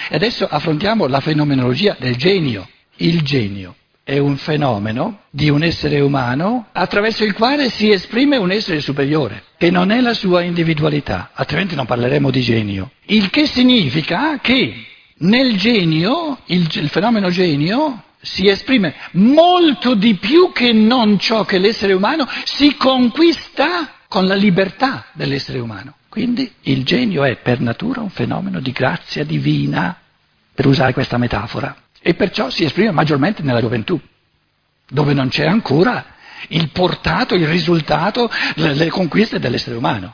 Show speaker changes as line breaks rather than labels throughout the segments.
E adesso affrontiamo la fenomenologia del genio. Il genio è un fenomeno di un essere umano attraverso il quale si esprime un essere superiore, che non è la sua individualità, altrimenti non parleremo di genio. Il che significa che nel genio, il fenomeno genio, si esprime molto di più che non ciò che l'essere umano si conquista con la libertà dell'essere umano. Quindi il genio è per natura un fenomeno di grazia divina, per usare questa metafora, e perciò si esprime maggiormente nella gioventù, dove non c'è ancora il portato, il risultato, le conquiste dell'essere umano.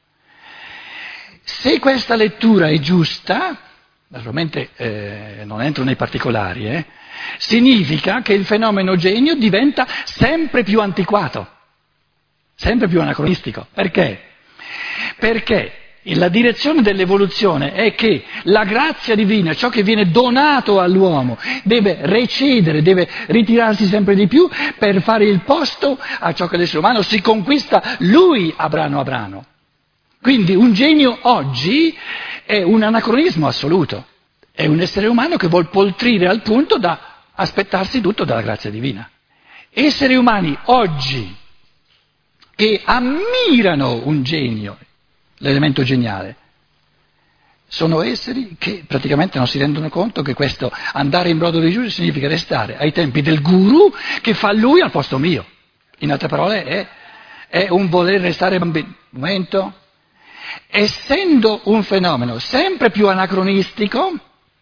Se questa lettura è giusta, naturalmente non entro nei particolari, significa che il fenomeno genio diventa sempre più antiquato, sempre più anacronistico. Perché? Perché la direzione dell'evoluzione è che la grazia divina, ciò che viene donato all'uomo, deve recedere, deve ritirarsi sempre di più per fare il posto a ciò che l'essere umano si conquista lui a brano a brano. Quindi un genio oggi è un anacronismo assoluto, è un essere umano che vuol poltrire al punto da aspettarsi tutto dalla grazia divina. Esseri umani oggi che ammirano un genio, l'elemento geniale, sono esseri che praticamente non si rendono conto che questo andare in brodo di giudice significa restare ai tempi del guru che fa lui al posto mio. In altre parole è un voler restare bambino. Momento. Essendo un fenomeno sempre più anacronistico,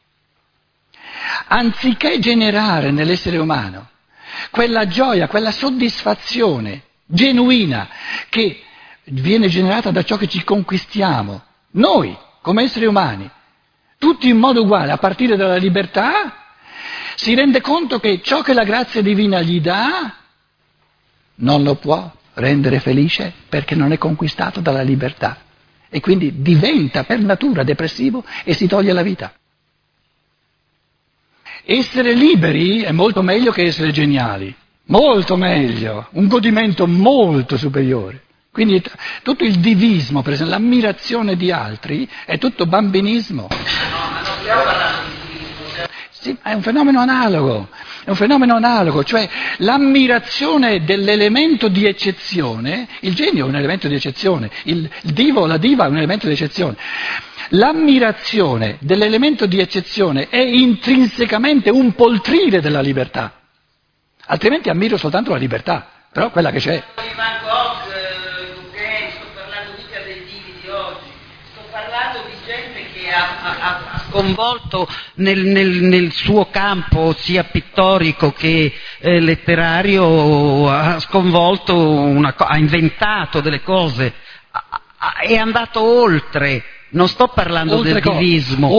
anziché generare nell'essere umano quella gioia, quella soddisfazione genuina che viene generata da ciò che ci conquistiamo, noi come esseri umani, tutti in modo uguale, a partire dalla libertà, si rende conto che ciò che la grazia divina gli dà non lo può rendere felice perché non è conquistato dalla libertà. E quindi diventa per natura depressivo e si toglie la vita. Essere liberi è molto meglio che essere geniali, molto meglio, un godimento molto superiore. Quindi tutto il divismo, per esempio l'ammirazione di altri, è tutto bambinismo.
No, ma non stiamo parlando di divismo.
Sì, è un fenomeno analogo, cioè l'ammirazione dell'elemento di eccezione, il genio è un elemento di eccezione, il divo o la diva è un elemento di eccezione. L'ammirazione dell'elemento di eccezione è intrinsecamente un poltrire della libertà, altrimenti ammiro soltanto la libertà, però quella che c'è.
Sto parlando mica dei divi di oggi, sto parlando di gente che ha sconvolto nel suo campo sia pittorico che letterario, ha sconvolto, ha inventato delle cose, è andato oltre. Non sto parlando del divismo.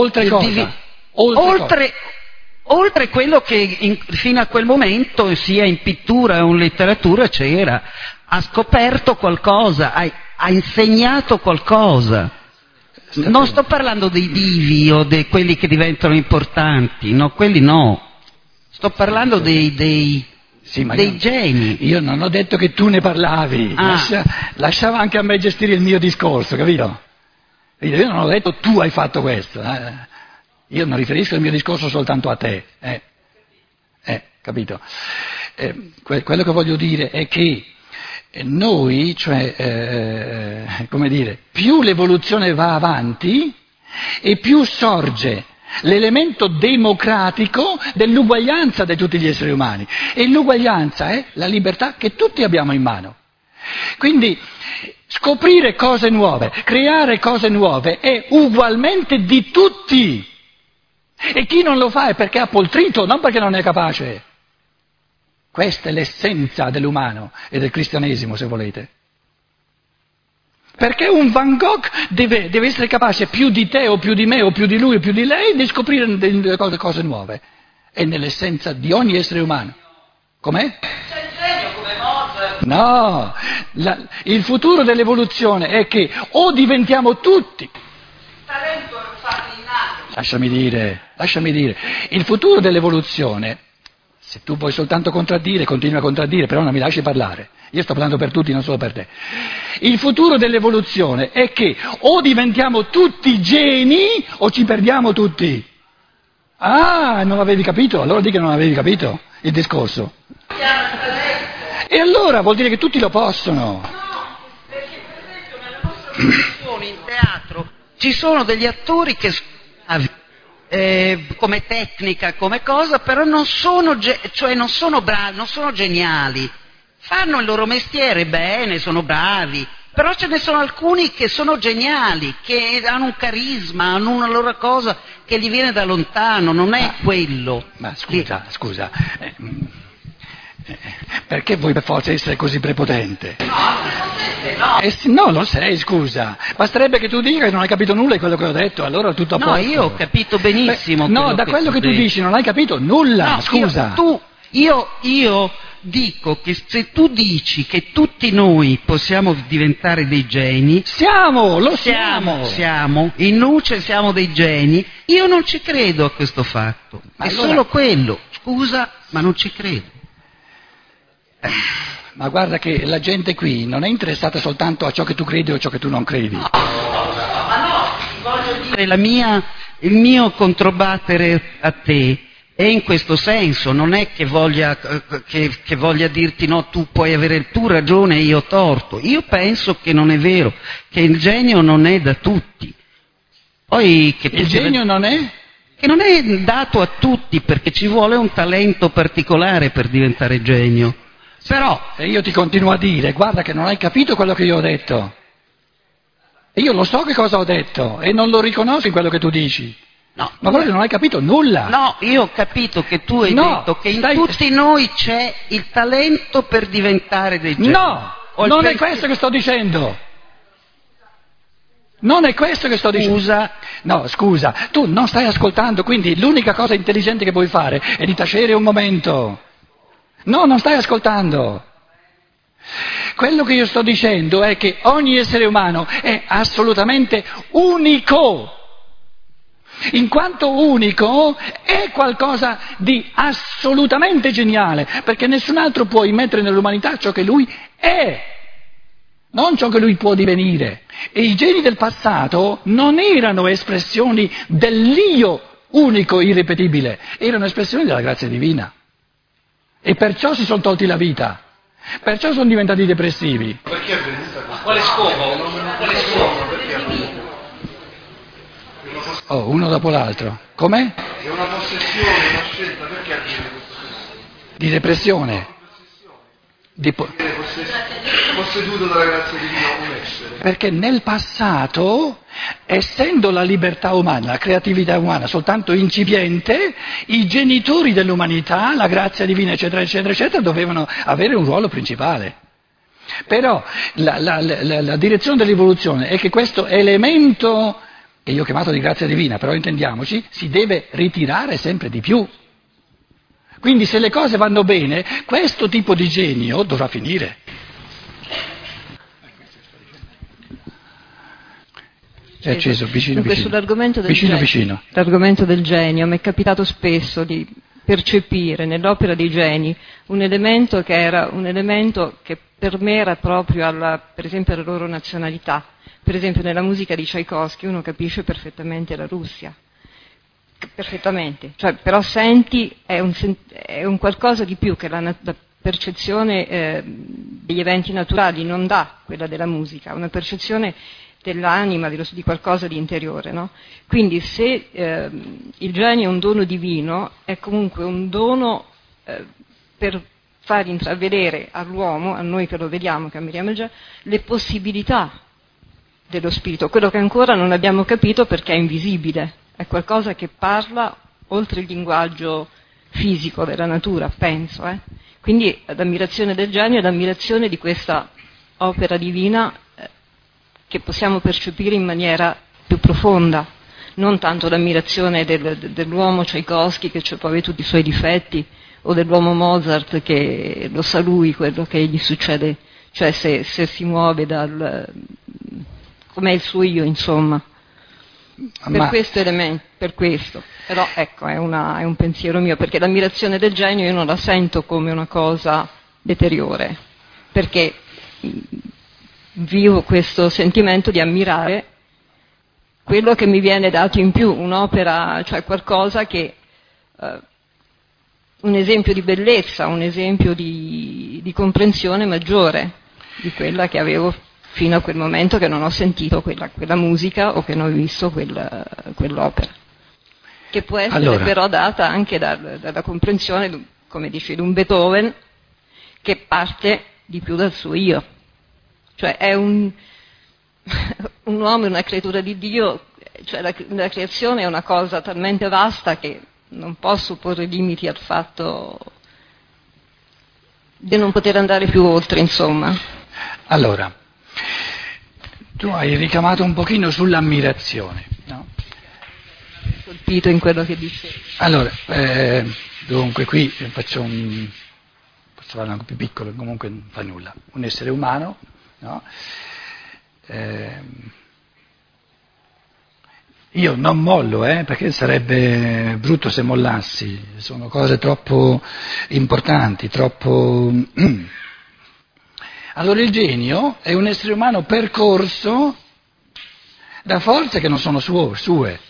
Oltre quello che fino a quel momento sia in pittura o in letteratura c'era. Ha scoperto qualcosa, ha insegnato qualcosa. Non sto parlando dei divi o di quelli che diventano importanti, no, quelli no. Sto parlando dei geni.
Io non ho detto che tu ne parlavi, lasciava anche a me gestire il mio discorso, capito? Io non ho detto tu hai fatto questo, io non riferisco il mio discorso soltanto a te, capito? Quello che voglio dire è che noi, come dire, più l'evoluzione va avanti e più sorge l'elemento democratico dell'uguaglianza di tutti gli esseri umani, e l'uguaglianza è la libertà che tutti abbiamo in mano. Quindi scoprire cose nuove, creare cose nuove è ugualmente di tutti, e chi non lo fa è perché ha poltrito, non perché non è capace. Questa è l'essenza dell'umano e del cristianesimo, se volete. Perché un Van Gogh deve essere capace più di te o più di me o più di lui o più di lei di scoprire delle cose nuove. È nell'essenza di ogni essere umano. Com'è?
C'è il genio come Mozart.
No, il futuro dell'evoluzione è che o diventiamo tutti.
Il talento è un fatto innato.
Lasciami dire. Il futuro dell'evoluzione, se tu vuoi soltanto contraddire, continui a contraddire, però non mi lasci parlare. Io sto parlando per tutti, non solo per te. Il futuro dell'evoluzione è che o diventiamo tutti geni o ci perdiamo tutti. Ah, non l'avevi capito? Allora di che non avevi capito il discorso. E allora vuol dire che tutti lo possono.
No, perché per esempio nella nostra professione in teatro ci sono degli attori che sono bravi, come tecnica, come cosa, però non sono bravi, non sono geniali. Fanno il loro mestiere bene, sono bravi, però ce ne sono alcuni che sono geniali, che hanno un carisma, hanno una loro cosa che gli viene da lontano, non è quello.
Ma scusa, perché vuoi per forza essere così prepotente?
No.
No, lo sei, scusa. Basterebbe che tu dica che non hai capito nulla di quello che ho detto, allora tutto a posto.
No, io ho capito benissimo.
No, da quello che tu dici non hai capito nulla,
no,
scusa.
Io dico che se tu dici che tutti noi possiamo diventare dei geni, siamo, in nuce siamo dei geni, io non ci credo a questo fatto. Ma è solo quello, scusa, ma non ci credo.
Ma guarda che la gente qui non è interessata soltanto a ciò che tu credi o a ciò che tu non credi.
Ma no, voglio dire, il mio controbattere a te è in questo senso, non è che voglia dirti no, tu puoi avere tu ragione e io torto. Io penso che non è vero, che il genio non è da tutti. Poi che
il genio non è?
Che non è dato a tutti, perché ci vuole un talento particolare per diventare genio. Però
e io ti continuo a dire, guarda che non hai capito quello che io ho detto. E io lo so che cosa ho detto e non lo riconosco in quello che tu dici.
No,
ma guarda, non hai capito nulla.
No, io ho capito che tu hai detto che in tutti noi c'è il talento per diventare dei geni.
No, non è questo che sto dicendo. Non è questo che sto dicendo. Scusa, tu non stai ascoltando, quindi l'unica cosa intelligente che puoi fare è di tacere un momento. No, non stai ascoltando. Quello che io sto dicendo è che ogni essere umano è assolutamente unico. In quanto unico è qualcosa di assolutamente geniale, perché nessun altro può immettere nell'umanità ciò che lui è, non ciò che lui può divenire. E i geni del passato non erano espressioni dell'io unico, irripetibile, erano espressioni della grazia divina. E perciò si sono tolti la vita, perciò sono diventati depressivi.
Perché è venuta questa? Quale scopo?
Oh, uno dopo l'altro. Com'è?
È una possessione, una scelta, perché avviene questo?
Di depressione.
Posseduto dalla grazia divina un essere.
Perché nel passato, essendo la libertà umana, la creatività umana soltanto incipiente, i genitori dell'umanità, la grazia divina, eccetera, eccetera, eccetera, dovevano avere un ruolo principale. Però la direzione dell'evoluzione è che questo elemento, che io ho chiamato di grazia divina, però intendiamoci, si deve ritirare sempre di più. Quindi se le cose vanno bene, questo tipo di genio dovrà finire. È acceso, vicino.
L'argomento del genio mi è capitato spesso di percepire nell'opera dei geni un elemento che era un elemento che per me era proprio per esempio alla loro nazionalità. Per esempio nella musica di Tchaikovsky uno capisce perfettamente la Russia. Perfettamente, però senti è un qualcosa di più che la percezione degli eventi naturali non dà, quella della musica, una percezione dell'anima, di qualcosa di interiore, no? Quindi se il genio è un dono divino, è comunque un dono per far intravedere all'uomo, a noi che lo vediamo, che ammiriamo il genio, le possibilità dello spirito, quello che ancora non abbiamo capito perché è invisibile. È qualcosa che parla oltre il linguaggio fisico della natura, penso. Quindi l'ammirazione del genio è l'ammirazione di questa opera divina che possiamo percepire in maniera più profonda, non tanto l'ammirazione dell'uomo Tchaikovsky che può avere tutti i suoi difetti, o dell'uomo Mozart che lo sa lui quello che gli succede, cioè se si muove com'è il suo io, insomma. Per questo, però ecco, è un pensiero mio, perché l'ammirazione del genio io non la sento come una cosa deteriore, perché vivo questo sentimento di ammirare quello che mi viene dato in più, un'opera, cioè qualcosa che un esempio di bellezza, un esempio di comprensione maggiore di quella che avevo fino a quel momento, che non ho sentito quella musica o che non ho visto quell'opera, che può essere però data anche dalla comprensione, come dici, di un Beethoven che parte di più dal suo io, cioè è un uomo, una creatura di Dio, cioè la creazione è una cosa talmente vasta che non posso porre limiti al fatto di non poter andare più oltre, insomma.
Allora, tu hai richiamato un pochino sull'ammirazione, no?
Colpito in quello che dicevi.
Allora, dunque qui posso farlo anche più piccolo, comunque non fa nulla. Un essere umano, no? Io non mollo, perché sarebbe brutto se mollassi, sono cose troppo importanti, troppo... Allora il genio è un essere umano percorso da forze che non sono sue.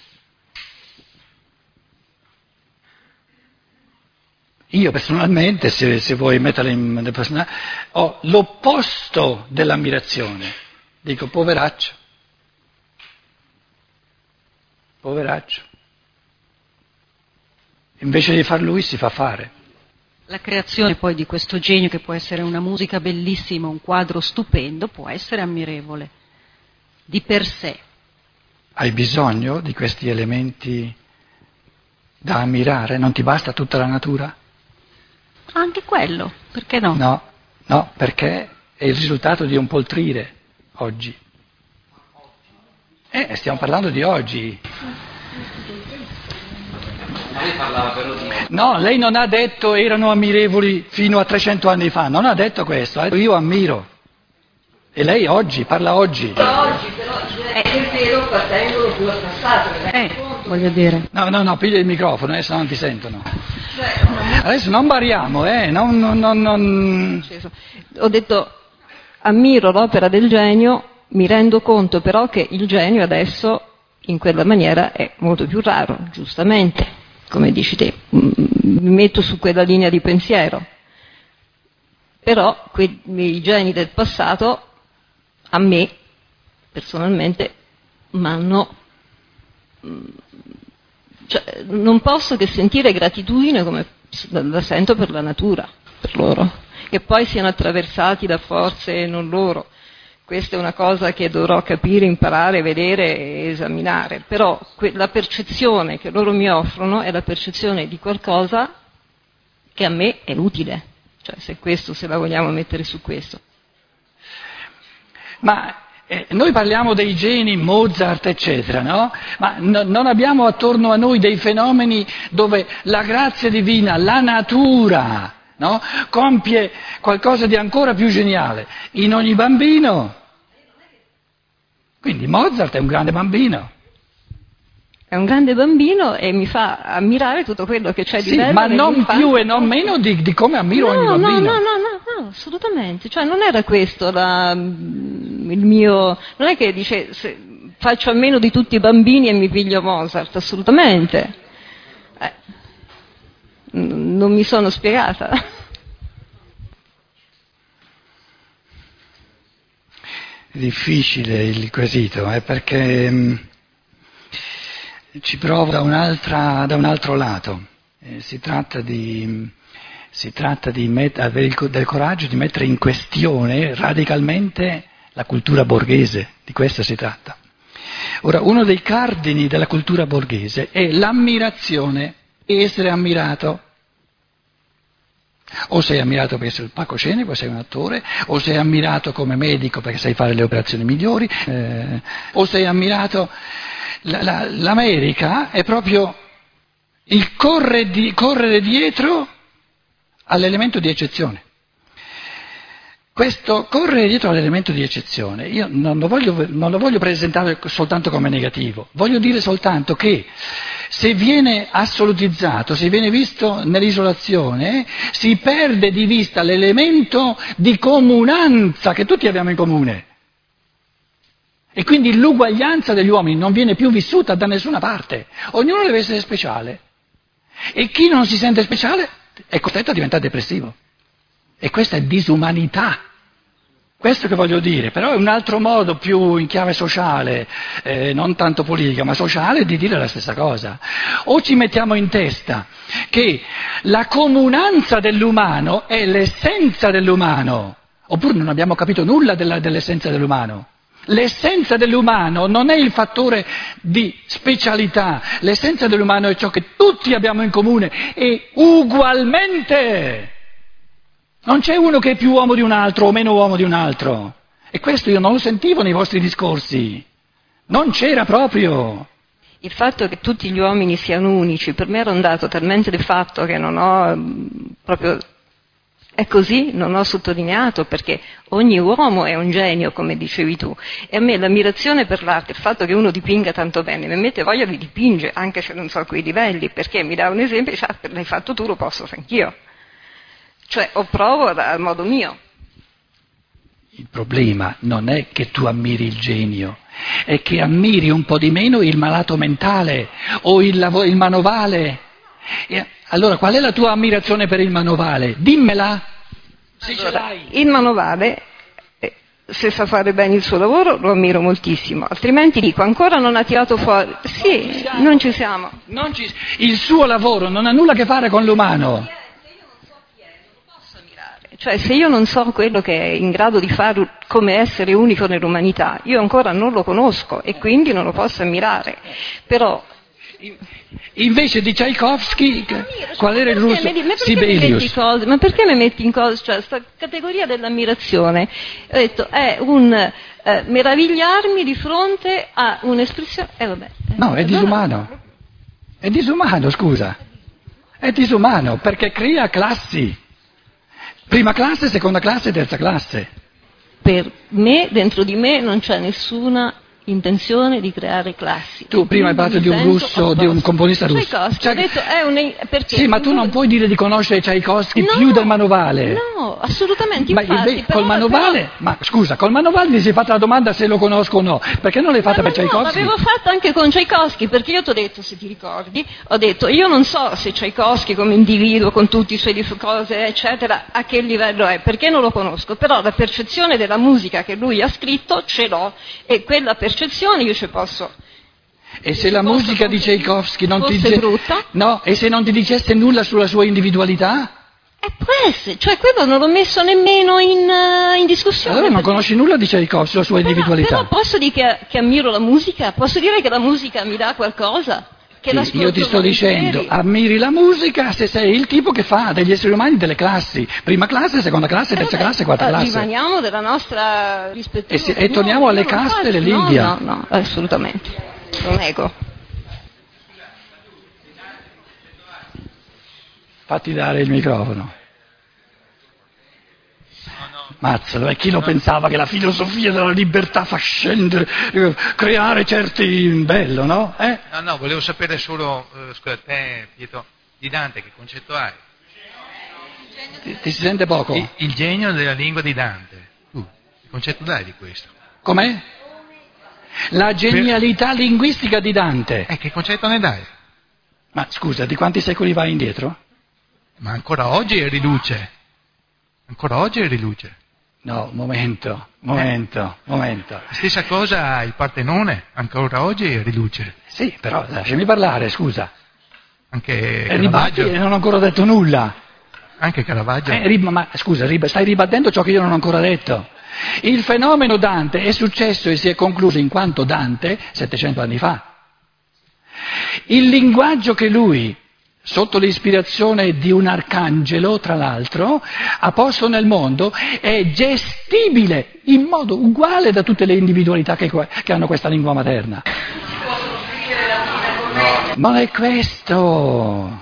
Io personalmente, se vuoi metterla in personale, ho l'opposto dell'ammirazione. Dico, poveraccio. Invece di far lui si fa fare.
La creazione poi di questo genio, che può essere una musica bellissima, un quadro stupendo, può essere ammirevole di per sé.
Hai bisogno di questi elementi da ammirare? Non ti basta tutta la natura?
Anche quello, perché no?
No, perché è il risultato di un poltrire oggi. Stiamo parlando di oggi.
Lei parlava però di...
No, lei non ha detto erano ammirevoli fino a 300 anni fa, non ha detto questo, io ammiro. E lei oggi, parla oggi.
Oggi però è vero, partendo più al passato.
Voglio dire.
No, piglia il microfono, se no non ti sentono. Adesso non bariamo, non...
Ho detto, ammiro l'opera del genio, mi rendo conto però che il genio adesso in quella maniera è molto più raro, giustamente, come dici te, mi metto su quella linea di pensiero. Però i geni del passato, a me, personalmente, cioè, non posso che sentire gratitudine come la sento per la natura, per loro, che poi siano attraversati da forze non loro. Questa è una cosa che dovrò capire, imparare, vedere e esaminare, però la percezione che loro mi offrono è la percezione di qualcosa che a me è utile, cioè se la vogliamo mettere su questo.
Ma noi parliamo dei geni, Mozart, eccetera, no? Ma non abbiamo attorno a noi dei fenomeni dove la grazia divina, la natura, no? Compie qualcosa di ancora più geniale in ogni bambino. Quindi Mozart è un grande bambino.
È un grande bambino e mi fa ammirare tutto quello che c'è di bello.
Ma non più e non meno di come ammiro ogni bambino.
No, assolutamente. Cioè non era questo il mio... Non è che dice faccio a meno di tutti i bambini e mi piglio Mozart, assolutamente. Non mi sono spiegata.
È difficile il quesito, perché ci provo da un altro lato. Si tratta di avere del coraggio di mettere in questione radicalmente la cultura borghese, di questo si tratta. Ora, uno dei cardini della cultura borghese è l'ammirazione, essere ammirato. O sei ammirato perché sei il palcoscenico, sei un attore, o sei ammirato come medico perché sai fare le operazioni migliori, o sei ammirato... L'America è proprio il correre dietro all'elemento di eccezione. Questo correre dietro all'elemento di eccezione, io non lo voglio presentare soltanto come negativo, voglio dire soltanto che se viene assolutizzato, se viene visto nell'isolazione, si perde di vista l'elemento di comunanza che tutti abbiamo in comune. E quindi l'uguaglianza degli uomini non viene più vissuta da nessuna parte, ognuno deve essere speciale. E chi non si sente speciale è costretto a diventare depressivo. E questa è disumanità. Questo che voglio dire, però è un altro modo più in chiave sociale, non tanto politica, ma sociale, di dire la stessa cosa. O ci mettiamo in testa che la comunanza dell'umano è l'essenza dell'umano, oppure non abbiamo capito nulla dell'essenza dell'umano. L'essenza dell'umano non è il fattore di specialità, l'essenza dell'umano è ciò che tutti abbiamo in comune e ugualmente. Non c'è uno che è più uomo di un altro o meno uomo di un altro. E questo io non lo sentivo nei vostri discorsi. Non c'era proprio.
Il fatto che tutti gli uomini siano unici, per me era un dato talmente di fatto che non ho proprio... È così, non ho sottolineato, perché ogni uomo è un genio, come dicevi tu. E a me l'ammirazione per l'arte, il fatto che uno dipinga tanto bene, mi mette voglia di dipingere, anche se non so quei livelli, perché mi dà un esempio e dice, l'hai fatto tu, lo posso fare anch'io. Cioè, o provo a modo mio.
Il problema non è che tu ammiri il genio, è che ammiri un po' di meno il malato mentale o il manovale. E allora, qual è la tua ammirazione per il manovale? Dimmela. Se ce l'hai.
Il manovale, se sa fare bene il suo lavoro, lo ammiro moltissimo. Altrimenti dico, ancora non ha tirato fuori. Sì, non ci siamo.
Il suo lavoro non ha nulla a che fare con l'umano.
Cioè, se io non so quello che è in grado di fare come essere unico nell'umanità, io ancora non lo conosco e quindi non lo posso ammirare. Però
invece di Tchaikovsky, qual era il russo? Sibelius.
Ma perché mi metti in cose? Cioè, questa categoria dell'ammirazione, ho detto, è un meravigliarmi di fronte a un'espressione. Vabbè.
No, è disumano. È disumano, scusa. È disumano perché crea classi. Prima classe, seconda classe, terza classe.
Per me, dentro di me, non c'è nessuna intenzione di creare classi.
Tu prima hai parlato di un russo, di un componista russo.
Tchaikovsky, ho detto, perché?
Sì, ma tu non puoi dire di conoscere Tchaikovsky più del manovale.
No, assolutamente.
Ma
infatti,
col manovale, ma scusa, col manovale ti sei fatta la domanda se lo conosco o no. Perché non l'hai fatta per Tchaikovsky?
L'avevo fatta anche con Tchaikovsky, perché io ti ho detto, se ti ricordi, ho detto, io non so se Tchaikovsky come individuo, con tutte le sue cose, eccetera, a che livello è, perché non lo conosco, però la percezione della musica che lui ha scritto ce l'ho, e quella percezione io ci posso.
E se la musica di Tchaikovsky non ti
brutta?
No, e se non ti dicesse nulla sulla sua individualità?
Può essere, cioè quello non l'ho messo nemmeno in discussione.
Allora non conosci nulla di Tchaikovsky, sulla sua individualità.
Però posso dire che ammiro la musica? Posso dire che la musica mi dà qualcosa? Che
sì, io ti sto dicendo, ammiri la musica se sei il tipo che fa degli esseri umani delle classi, prima classe, seconda classe, terza classe, quarta classe.
Rimaniamo della nostra rispettiva.
E torniamo alle caste dell'India.
No, assolutamente. Lo nego.
Fatti dare il microfono. Mazza, chi lo pensava che la filosofia della libertà fa scendere, creare certi... bello, no?
No, volevo sapere solo, scusa, te Pietro, di Dante che concetto hai?
Ti si sente poco?
Il genio della lingua di Dante, tu, che concetto dai di questo?
Com'è? La genialità linguistica di Dante.
Che concetto ne dai?
Ma scusa, di quanti secoli vai indietro?
Ma ancora oggi è riluce. Ancora oggi è riluce.
No, momento.
La stessa cosa il Partenone, ancora oggi è riluce.
Sì, però lasciami parlare, scusa.
Anche
Caravaggio. Non ho ancora detto nulla.
Anche Caravaggio.
Ma scusa, stai ribattendo ciò che io non ho ancora detto. Il fenomeno Dante è successo e si è concluso in quanto Dante 700 anni fa. Il linguaggio che lui, sotto l'ispirazione di un arcangelo, tra l'altro, ha posto nel mondo, è gestibile in modo uguale da tutte le individualità che hanno questa lingua materna. Non è questo.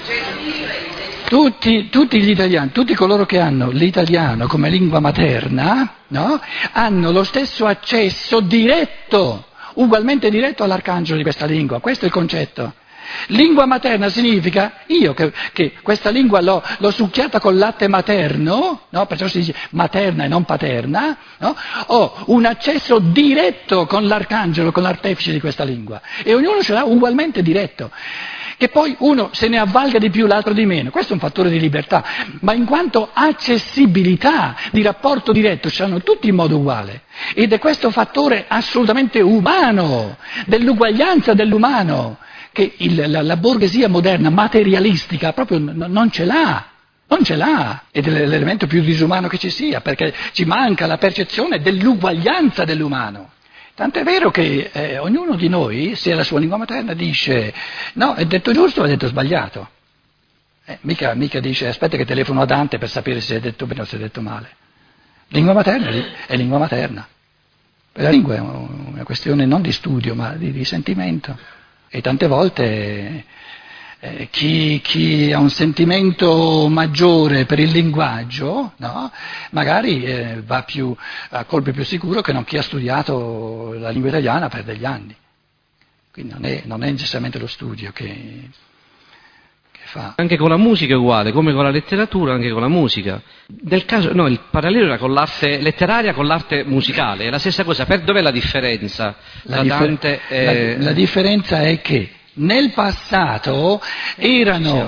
Tutti gli italiani, tutti coloro che hanno l'italiano come lingua materna, no? Hanno lo stesso accesso diretto, ugualmente diretto all'arcangelo di questa lingua. Questo è il concetto. Lingua materna significa io che questa lingua l'ho succhiata col latte materno, no? Perciò si dice materna e non paterna, no? Ho un accesso diretto con l'arcangelo, con l'artefice di questa lingua, e ognuno ce l'ha ugualmente diretto. Che poi uno se ne avvalga di più, l'altro di meno, questo è un fattore di libertà, ma in quanto accessibilità di rapporto diretto ce l'hanno tutti in modo uguale, ed è questo fattore assolutamente umano, dell'uguaglianza dell'umano, che la borghesia moderna, materialistica, proprio non ce l'ha. Non ce l'ha, ed è l'elemento più disumano che ci sia, perché ci manca la percezione dell'uguaglianza dell'umano. Tant'è vero che ognuno di noi, se è la sua lingua materna, dice no, è detto giusto o è detto sbagliato. Mica dice aspetta che telefono a Dante per sapere se è detto bene o se è detto male. Lingua materna è lingua materna. La lingua è una questione non di studio ma di sentimento. E tante volte chi ha un sentimento maggiore per il linguaggio, no? Magari va a colpo più sicuro che non chi ha studiato la lingua italiana per degli anni. Quindi non è necessariamente lo studio che fa.
Anche con la musica è uguale, come con la letteratura, anche con la musica. Nel caso, no, il parallelo era con l'arte letteraria, con l'arte musicale, è la stessa cosa. Dov'è la differenza tra Dante e...
La differenza è che nel passato erano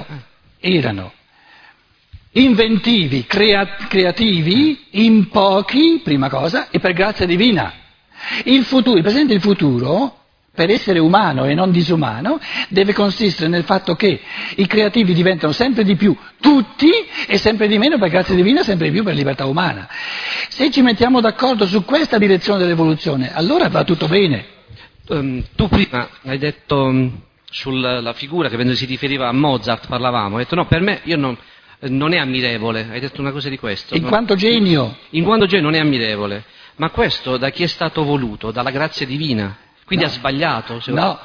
inventivi, creativi in pochi, prima cosa, e per grazia divina. Il presente e il futuro, per essere umano e non disumano, deve consistere nel fatto che i creativi diventano sempre di più tutti e sempre di meno per grazia divina, sempre di più per libertà umana. Se ci mettiamo d'accordo su questa direzione dell'evoluzione, allora va tutto bene.
Tu prima hai detto sulla figura che si riferiva a Mozart, parlavamo, hai detto no, per me non è ammirevole, hai detto una cosa di questo.
In quanto genio
non è ammirevole, ma questo da chi è stato voluto? Dalla grazia divina. Quindi
no.
Ha sbagliato?
No,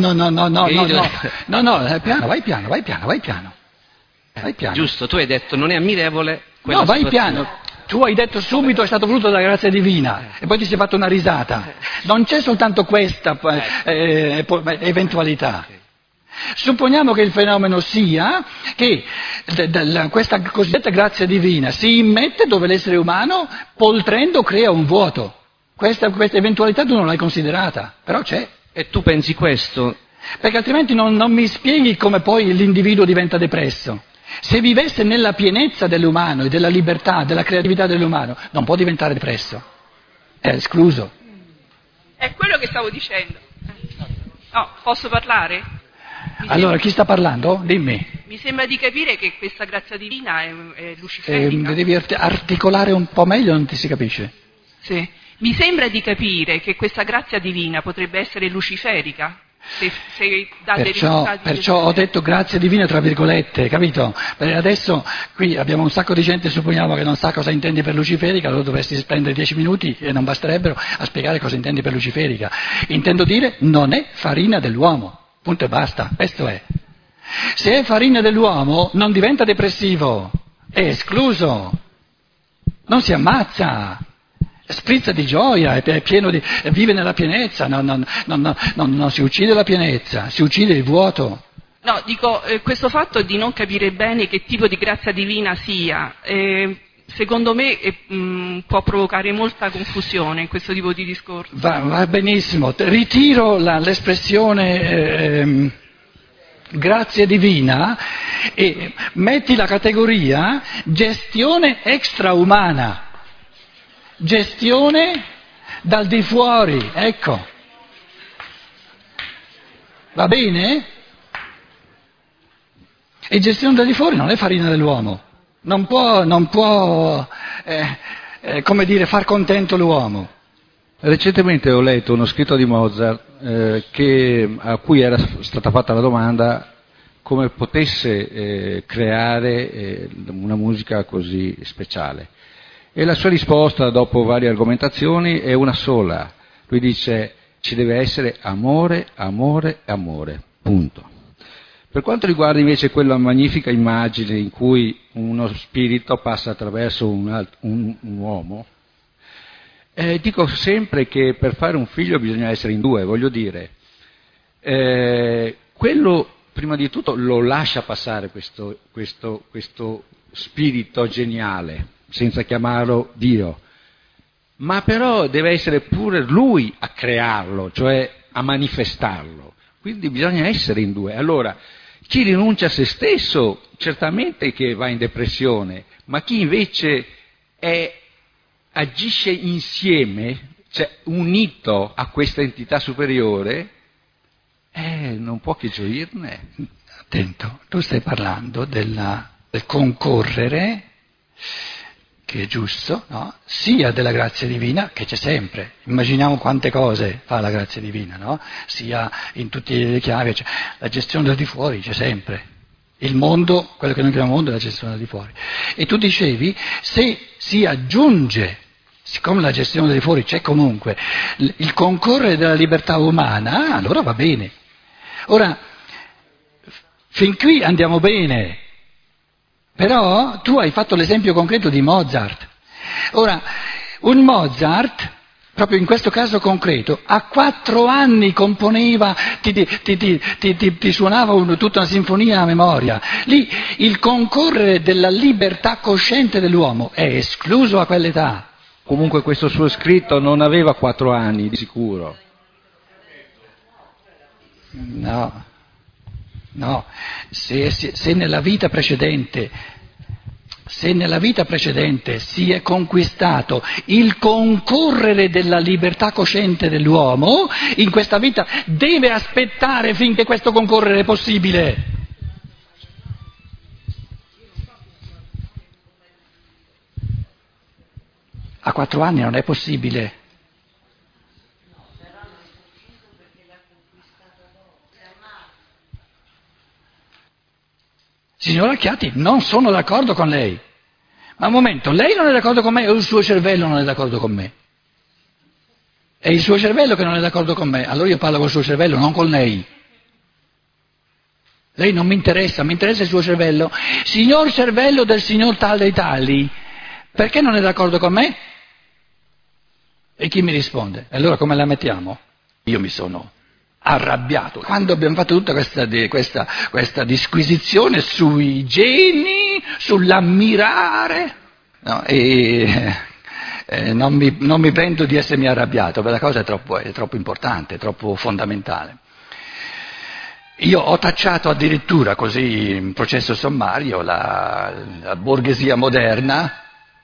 vai piano.
Giusto, tu hai detto non è ammirevole quella
No, vai
situazione.
piano. Tu hai detto subito è stato voluto dalla grazia divina e poi ti sei fatto una risata. Non c'è soltanto questa eventualità. Supponiamo che il fenomeno sia che questa cosiddetta grazia divina si immette dove l'essere umano, poltrendo, crea un vuoto. Questa eventualità tu non l'hai considerata, però c'è.
E tu pensi questo?
Perché altrimenti non mi spieghi come poi l'individuo diventa depresso. Se vivesse nella pienezza dell'umano e della libertà, della creatività dell'umano, non può diventare depresso. È escluso.
È quello che stavo dicendo. No, posso parlare?
Allora, chi sta parlando? Dimmi.
Mi sembra di capire che questa grazia divina è luciferica.
Devi articolare un po' meglio, non ti si capisce.
Sì. Mi sembra di capire che questa grazia divina potrebbe essere luciferica. Se dà dei risultati.
Perciò ho detto grazia divina tra virgolette, capito? Perché adesso qui abbiamo un sacco di gente, supponiamo che non sa cosa intendi per luciferica, allora dovresti spendere 10 minuti e non basterebbero a spiegare cosa intendi per luciferica. Intendo dire non è farina dell'uomo, punto e basta, questo è. Se è farina dell'uomo non diventa depressivo, è escluso, non si ammazza. Sprizza di gioia, è pieno vive nella pienezza, non si uccide la pienezza, si uccide il vuoto.
No, dico, questo fatto di non capire bene che tipo di grazia divina sia, secondo me può provocare molta confusione in questo tipo di discorso.
Va benissimo, ritiro l'espressione grazia divina e metti la categoria gestione extraumana. Gestione dal di fuori, ecco. Va bene? E gestione dal di fuori non è farina dell'uomo. Non può come dire, far contento l'uomo.
Recentemente ho letto uno scritto di Mozart a cui era stata fatta la domanda come potesse creare una musica così speciale. E la sua risposta, dopo varie argomentazioni, è una sola. Lui dice: ci deve essere amore, amore, amore, punto. Per quanto riguarda invece quella magnifica immagine in cui uno spirito passa attraverso un uomo, dico sempre che per fare un figlio bisogna essere in due, voglio dire, quello prima di tutto lo lascia passare questo spirito geniale, senza chiamarlo Dio, ma però deve essere pure lui a crearlo, cioè a manifestarlo. Quindi bisogna essere in due. Allora, chi rinuncia a se stesso certamente che va in depressione, ma chi invece agisce insieme, cioè unito a questa entità superiore, non può che gioirne.
Attento, tu stai parlando del concorrere, che è giusto, no? Sia della grazia divina, che c'è sempre. Immaginiamo quante cose fa la grazia divina, no? Sia in tutte le chiavi, cioè, la gestione del di fuori c'è sempre. Il mondo, quello che noi chiamiamo mondo, è la gestione del di fuori. E tu dicevi, se si aggiunge, siccome la gestione del di fuori c'è comunque, il concorrere della libertà umana, allora va bene. Ora, fin qui andiamo bene. Però tu hai fatto l'esempio concreto di Mozart. Ora, un Mozart, proprio in questo caso concreto, a 4 anni componeva, ti suonava tutta una sinfonia a memoria. Lì il concorrere della libertà cosciente dell'uomo è escluso a quell'età.
Comunque questo suo scritto non aveva 4 anni, di sicuro.
No, se nella vita precedente si è conquistato il concorrere della libertà cosciente dell'uomo, in questa vita deve aspettare finché questo concorrere è possibile. A 4 anni non è possibile. Signora Chiatti, non sono d'accordo con lei. Ma un momento, lei non è d'accordo con me o il suo cervello non è d'accordo con me? È il suo cervello che non è d'accordo con me, allora io parlo col suo cervello, non con lei. Lei non mi interessa, mi interessa il suo cervello. Signor cervello del signor tal dei tali, perché non è d'accordo con me? E chi mi risponde? E allora come la mettiamo? Io mi sono arrabbiato. Quando abbiamo fatto tutta questa disquisizione sui geni, sull'ammirare, no, non mi pento di essermi arrabbiato, perché la cosa è troppo importante, è troppo fondamentale. Io ho tacciato addirittura così in processo sommario la borghesia moderna,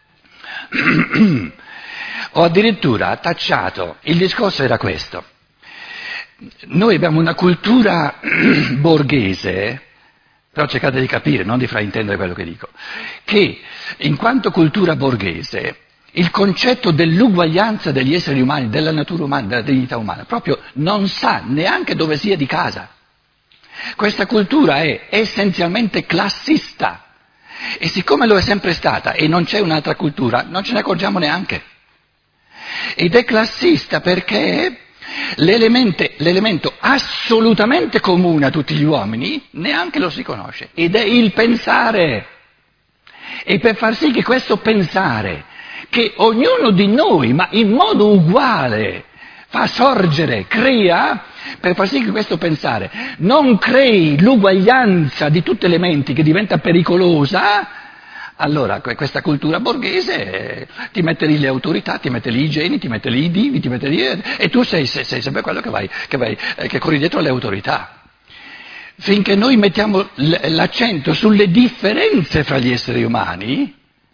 ho addirittura tacciato, il discorso era questo. Noi abbiamo una cultura borghese, però cercate di capire, non di fraintendere quello che dico, che in quanto cultura borghese il concetto dell'uguaglianza degli esseri umani, della natura umana, della dignità umana, proprio non sa neanche dove sia di casa. Questa cultura è essenzialmente classista e siccome lo è sempre stata e non c'è un'altra cultura, non ce ne accorgiamo neanche. Ed è classista perché l'elemento assolutamente comune a tutti gli uomini neanche lo si conosce, ed è il pensare. E per far sì che questo pensare, che ognuno di noi, ma in modo uguale, fa sorgere, crea, per far sì che questo pensare non crei l'uguaglianza di tutti gli elementi che diventa pericolosa, allora questa cultura borghese ti mette lì le autorità, ti mette lì i geni, ti mette lì i divi, ti mette lì, e tu sei sempre quello che corri dietro alle autorità. Finché noi mettiamo l'accento sulle differenze fra gli esseri umani,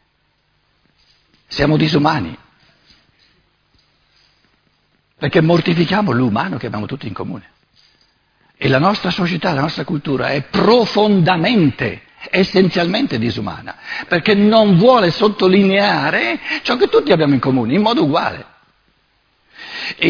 siamo disumani. Perché mortifichiamo l'umano che abbiamo tutti in comune. E la nostra società, la nostra cultura è profondamente, essenzialmente disumana, perché non vuole sottolineare ciò che tutti abbiamo in comune, in modo uguale. E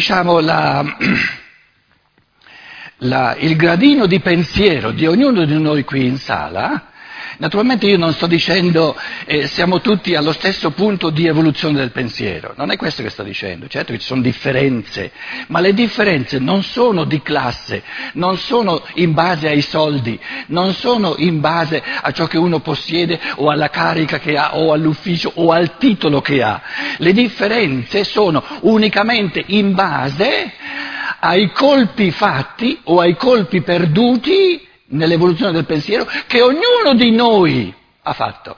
il gradino di pensiero di ognuno di noi qui in sala, naturalmente io non sto dicendo siamo tutti allo stesso punto di evoluzione del pensiero, non è questo che sto dicendo, certo che ci sono differenze, ma le differenze non sono di classe, non sono in base ai soldi, non sono in base a ciò che uno possiede o alla carica che ha o all'ufficio o al titolo che ha, le differenze sono unicamente in base ai colpi fatti o ai colpi perduti nell'evoluzione del pensiero che ognuno di noi ha fatto.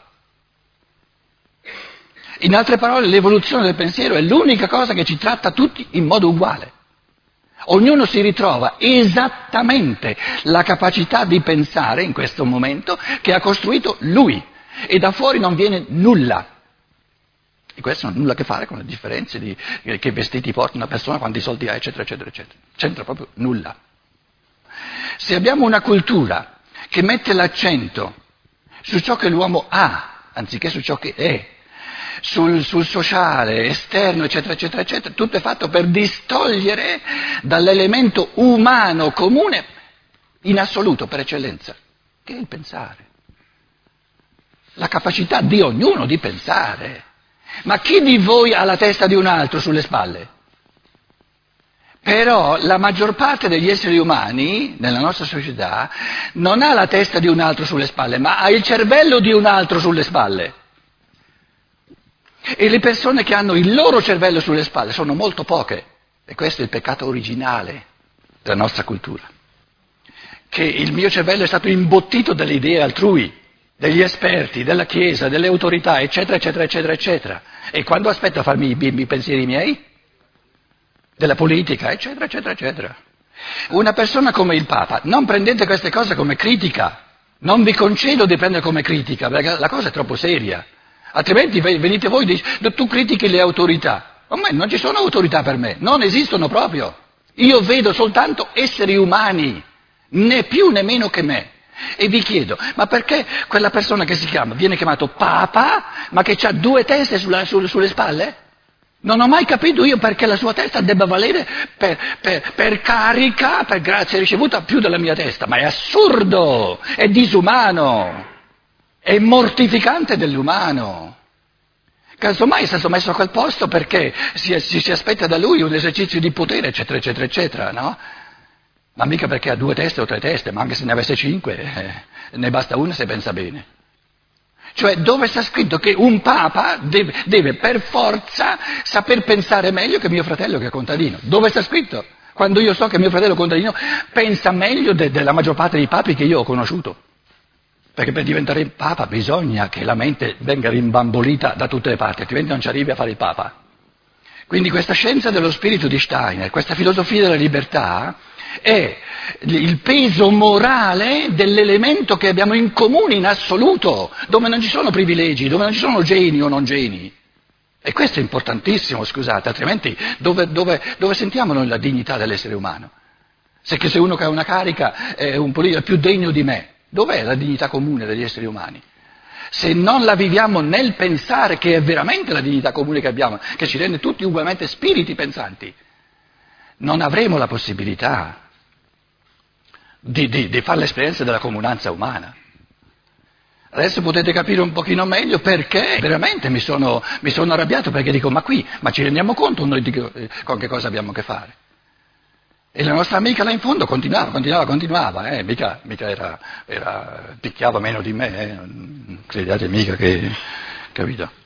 In altre parole, l'evoluzione del pensiero è l'unica cosa che ci tratta tutti in modo uguale. Ognuno si ritrova esattamente la capacità di pensare in questo momento che ha costruito lui e da fuori non viene nulla. E questo non ha nulla a che fare con le differenze di che vestiti porta una persona, quanti soldi ha, eccetera, eccetera, eccetera. C'entra proprio nulla. Se abbiamo una cultura che mette l'accento su ciò che l'uomo ha, anziché su ciò che è, sul sociale, esterno, eccetera, eccetera, eccetera, tutto è fatto per distogliere dall'elemento umano comune in assoluto, per eccellenza, che è il pensare. La capacità di ognuno di pensare. Ma chi di voi ha la testa di un altro sulle spalle? Però la maggior parte degli esseri umani, nella nostra società, non ha la testa di un altro sulle spalle, ma ha il cervello di un altro sulle spalle. E le persone che hanno il loro cervello sulle spalle sono molto poche. E questo è il peccato originale della nostra cultura. Che il mio cervello è stato imbottito dalle idee altrui, degli esperti, della Chiesa, delle autorità, eccetera, eccetera, eccetera, eccetera. E quando aspetto a farmi i pensieri miei? Della politica, eccetera, eccetera, eccetera. Una persona come il Papa, non prendete queste cose come critica, non vi concedo di prendere come critica, perché la cosa è troppo seria. Altrimenti venite voi e dite, tu critichi le autorità. A me non ci sono autorità per me, non esistono proprio. Io vedo soltanto esseri umani, né più né meno che me. E vi chiedo, ma perché quella persona che si chiama, viene chiamato Papa, ma che ha due teste sulle spalle? Non ho mai capito io perché la sua testa debba valere per carica, per grazia ricevuta più della mia testa. Ma è assurdo, è disumano. È mortificante dell'umano. Casomai è stato messo a quel posto perché si aspetta da lui un esercizio di potere, eccetera, eccetera, eccetera, no? Ma mica perché ha 2 teste o 3 teste, ma anche se ne avesse 5, ne basta una se pensa bene. Cioè, dove sta scritto che un papa deve per forza saper pensare meglio che mio fratello che è contadino? Dove sta scritto? Quando io so che mio fratello contadino pensa meglio della maggior parte dei papi che io ho conosciuto. Perché per diventare papa bisogna che la mente venga rimbambolita da tutte le parti, altrimenti non ci arrivi a fare il papa. Quindi questa scienza dello spirito di Steiner, questa filosofia della libertà, è il peso morale dell'elemento che abbiamo in comune in assoluto, dove non ci sono privilegi, dove non ci sono geni o non geni. E questo è importantissimo, scusate, altrimenti dove sentiamo noi la dignità dell'essere umano? Se uno che ha una carica è un politico più degno di me. Dov'è la dignità comune degli esseri umani? Se non la viviamo nel pensare, che è veramente la dignità comune che abbiamo, che ci rende tutti ugualmente spiriti pensanti, non avremo la possibilità di fare l'esperienza della comunanza umana. Adesso potete capire un pochino meglio perché veramente mi sono arrabbiato, perché dico, ma ci rendiamo conto noi con che cosa abbiamo a che fare? E la nostra amica là in fondo continuava, mica picchiava meno di me, non credete mica che, capito? A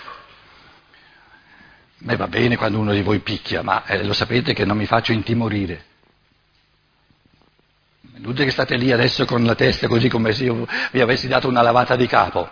me va bene quando uno di voi picchia, ma lo sapete che non mi faccio intimorire. Tutte che state lì adesso con la testa così come se io vi avessi dato una lavata di capo.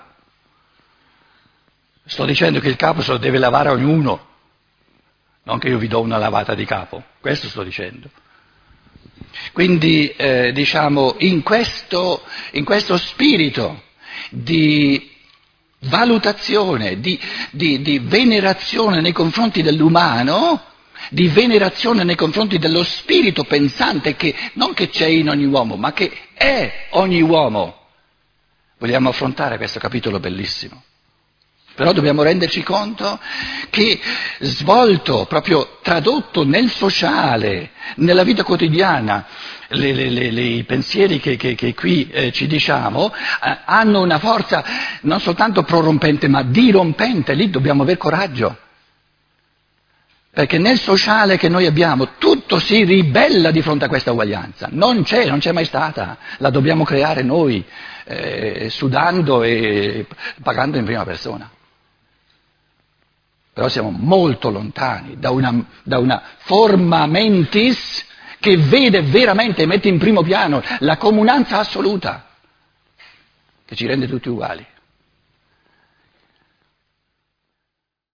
Sto dicendo che il capo se lo deve lavare ognuno, non che io vi do una lavata di capo, questo sto dicendo. Quindi in questo spirito di valutazione, di venerazione nei confronti dell'umano, di venerazione nei confronti dello spirito pensante che non che c'è in ogni uomo, ma che è ogni uomo, vogliamo affrontare questo capitolo bellissimo. Però dobbiamo renderci conto che svolto, proprio tradotto nel sociale, nella vita quotidiana, i pensieri che qui ci diciamo hanno una forza non soltanto prorompente ma dirompente, lì dobbiamo aver coraggio. Perché nel sociale che noi abbiamo tutto si ribella di fronte a questa uguaglianza, non c'è mai stata, la dobbiamo creare noi, sudando e pagando in prima persona. Però siamo molto lontani da una forma mentis che vede veramente e mette in primo piano la comunanza assoluta, che ci rende tutti uguali.